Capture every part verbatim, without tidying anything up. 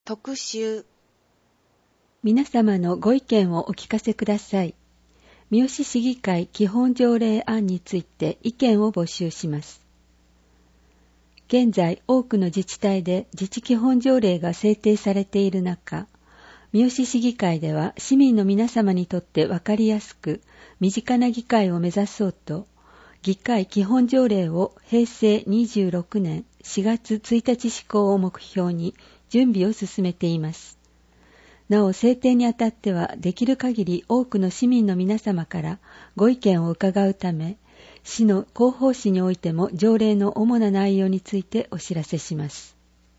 特集。 皆様のご意見をお聞かせください。三好市議会基本条例案について意見を募集します。現在、多くの自治体で自治基本条例が制定されている中、三好市議会では市民の皆様にとって分かりやすく、身近な議会を目指そうと、議会基本条例をへいせいにじゅうろくねんしがつついたち施行を目標に準備を進めています。なお制定にあたってはできる限り多くの市民の皆様からご意見を伺うため、市の広報誌においても条例の主な内容についてお知らせします。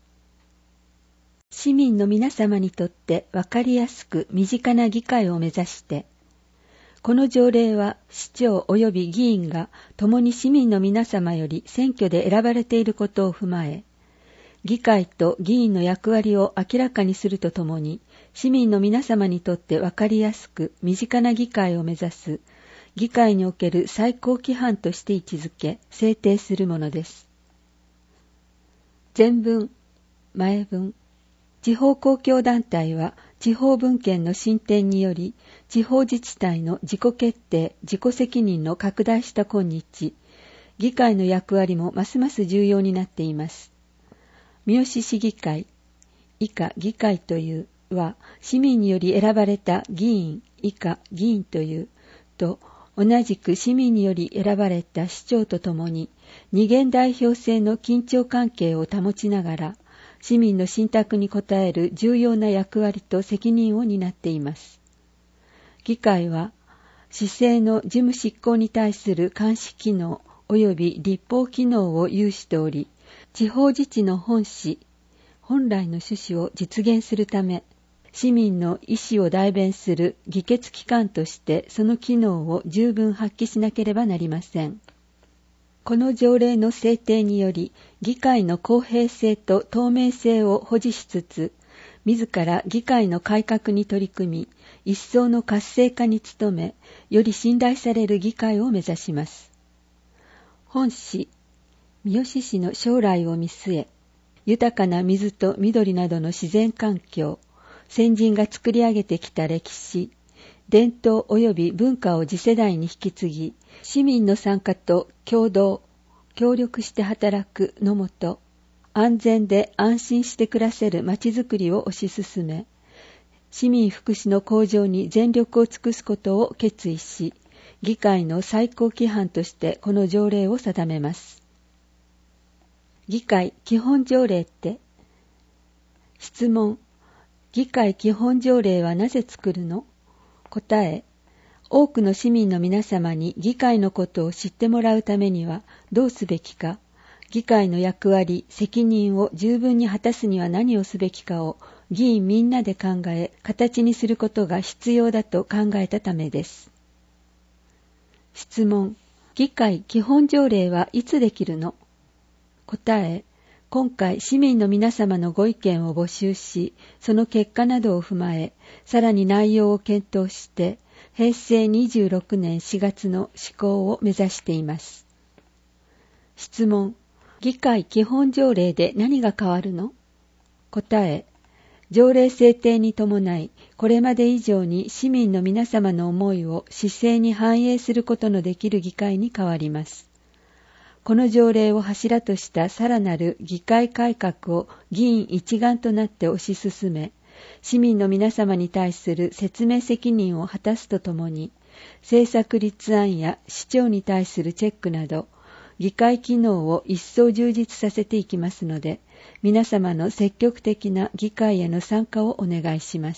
市民の皆様にとって分かりやすく身近な議会を目指して、この条例は市長及び議員が共に市民の皆様より選挙で選ばれていることを踏まえ、議会と議員の役割を明らかにするとともに、市民の皆様にとって分かりやすく身近な議会を目指す、議会における最高規範として位置づけ、制定するものです。前文、前文。地方公共団体は地方分権の進展により、地方自治体の自己決定、自己責任の拡大した今日、議会の役割もますます重要になっています。三好市議会、以下議会というは、市民により選ばれた議員、以下議員というと、同じく市民により選ばれた市長とともに、二元代表制の緊張関係を保ちながら、市民の信託に応える重要な役割と責任を担っています。議会は、市政の事務執行に対する監視機能及び立法機能を有しており、地方自治の本旨、本来の趣旨を実現するため、市民の意思を代弁する議決機関としてその機能を十分発揮しなければなりません。この条例の制定により、議会の公平性と透明性を保持しつつ、自ら議会の改革に取り組み、一層の活性化に努め、より信頼される議会を目指します。本市、三好市の将来を見据え、豊かな水と緑などの自然環境、先人が作り上げてきた歴史、伝統及び文化を次世代に引き継ぎ、市民の参加と協働、協力して働くのもと、安全で安心して暮らせるまちづくりを推し進め、市民福祉の向上に全力を尽くすことを決意し、議会の最高規範としてこの条例を定めます。議会基本条例って、質問、議会基本条例はなぜ作るの？答え、多くの市民の皆様に議会のことを知ってもらうためにはどうすべきか、議会の役割、責任を十分に果たすには何をすべきかを議員みんなで考え、形にすることが必要だと考えたためです。質問、議会基本条例はいつできるの？答え、今回市民の皆様のご意見を募集し、その結果などを踏まえ、さらに内容を検討して、へいせいにじゅうろくねんしがつの施行を目指しています。質問、議会基本条例で何が変わるの？答え、条例制定に伴い、これまで以上に市民の皆様の思いを市政に反映することのできる議会に変わります。この条例を柱としたさらなる議会改革を議員一丸となって推し進め、市民の皆様に対する説明責任を果たすとともに、政策立案や市長に対するチェックなど、議会機能を一層充実させていきますので、皆様の積極的な議会への参加をお願いします。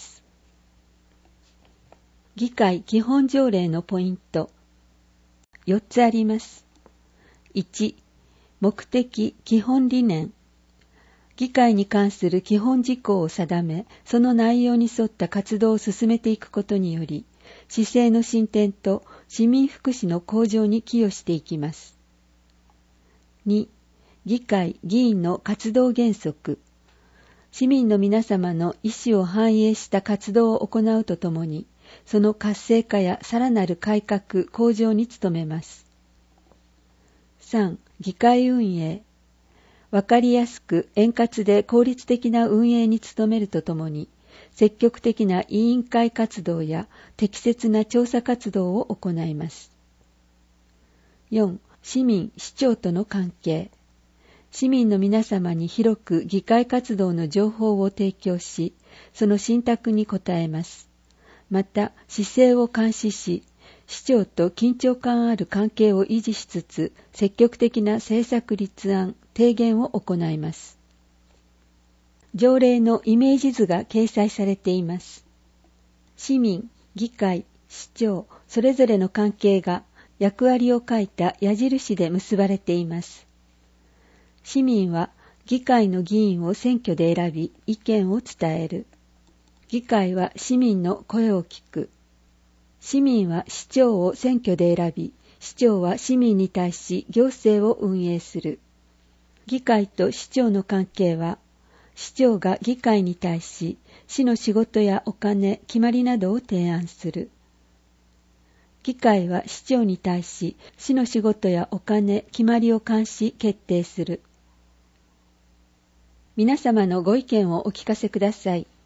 議会基本条例のポイント、よっつあります。いち、目的、基本理念。議会に関する基本事項を定め、その内容に沿った活動を進めていくことにより、市政の進展と市民福祉の向上に寄与していきます。に、議会・議員の活動原則。市民の皆様の意思を反映した活動を行うとともに、その活性化やさらなる改革・向上に努めます。さん、議会運営。 わかりやすく円滑で効率的な運営に努めるとともに、積極的な委員会活動や適切な調査活動を行います。よん. 市民・市長との関係。市民の皆様に広く議会活動の情報を提供し、その信託に応えます。また、市政を監視し、市長と緊張感ある関係を維持しつつ、積極的な政策立案、提言を行います。条例のイメージ図が掲載されています。市民、議会、市長、それぞれの関係が役割を書いた矢印で結ばれています。市民は議会の議員を選挙で選び、意見を伝える。議会は市民の声を聞く。市民は市長を選挙で選び、市長は市民に対し行政を運営する。議会と市長の関係は、市長が議会に対し、市の仕事やお金、決まりなどを提案する。議会は市長に対し、市の仕事やお金、決まりを監視、決定する。皆様のご意見をお聞かせください。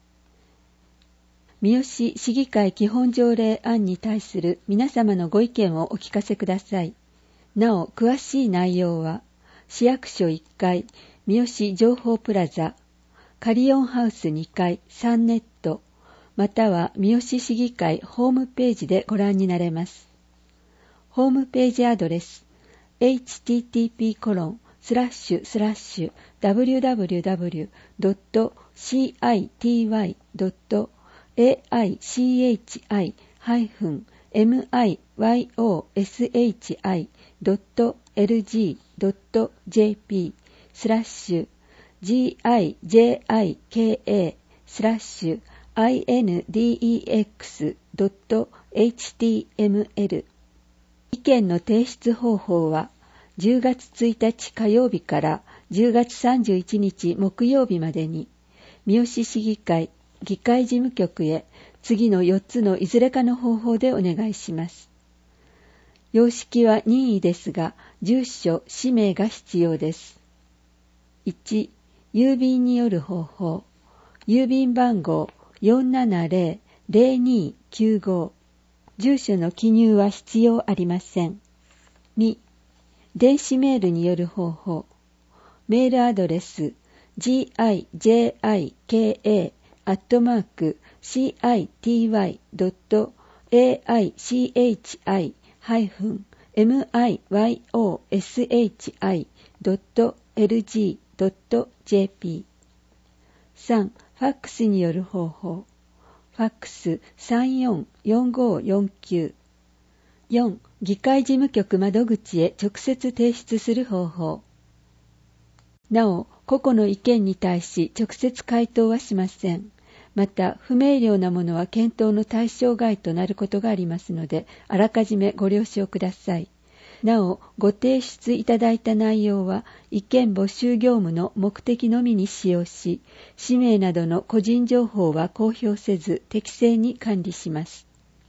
三好市議会基本条例案に対する皆様のご意見をお聞かせください。なお、詳しい内容は、市役所いっかい、三好情報プラザ、カリオンハウスにかい、さんネット、または三好市議会ホームページでご覧になれます。ホームページアドレス、エイチティーティーピーコロンスラッシュスラッシュダブリューダブリューダブリュードットシーアイティーワイドットエーアイシーエイチアイハイフンエムアイワイオーエスエイチアイドットエルジードットジェーピースラッシュジーアイジェーアイケーエースラッシュアイエヌディーイーエックスドットエイチティーエムエル。 意見の提出方法はじゅうがつついたち火曜日からじゅうがつさんじゅういちにち木曜日までに三好市議会議会事務局へ次のよっつのいずれかの方法でお願いします。様式は任意ですが、住所、氏名が必要です。いち. 郵便による方法。郵便番号 よんななゼロ ゼロにきゅうご。住所の記入は必要ありません。に. 電子メールによる方法。メールアドレス ジーアイジェーアイケーエー アットマーク シーアイティーワイドットエーアイシーエイチアイハイフンエムアイワイオーエスエイチアイドットエルジードットジェーピー。さん. ファックスによる方法。ファックス さんよんよんごよんきゅう。よん. 議会事務局窓口へ直接提出する方法。なお、個々の意見に対し直接回答はしません。また、不明瞭なものは検討の対象外となることがありますので、あらかじめご了承ください。なお、ご提出いただいた内容は、意見募集業務の目的のみに使用し、氏名などの個人情報は公表せず、適正に管理します。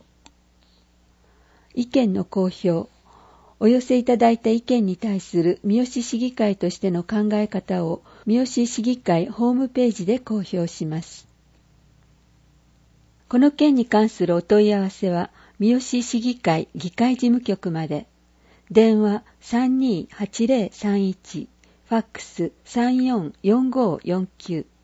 意見の公表。お寄せいただいた意見に対する三好市議会としての考え方を、三好市議会ホームページで公表します。この件に関するお問い合わせは、三好市議会議会事務局まで。電話 さんにーはちゼロさんいち、ファックス さんよんよんごよんきゅう。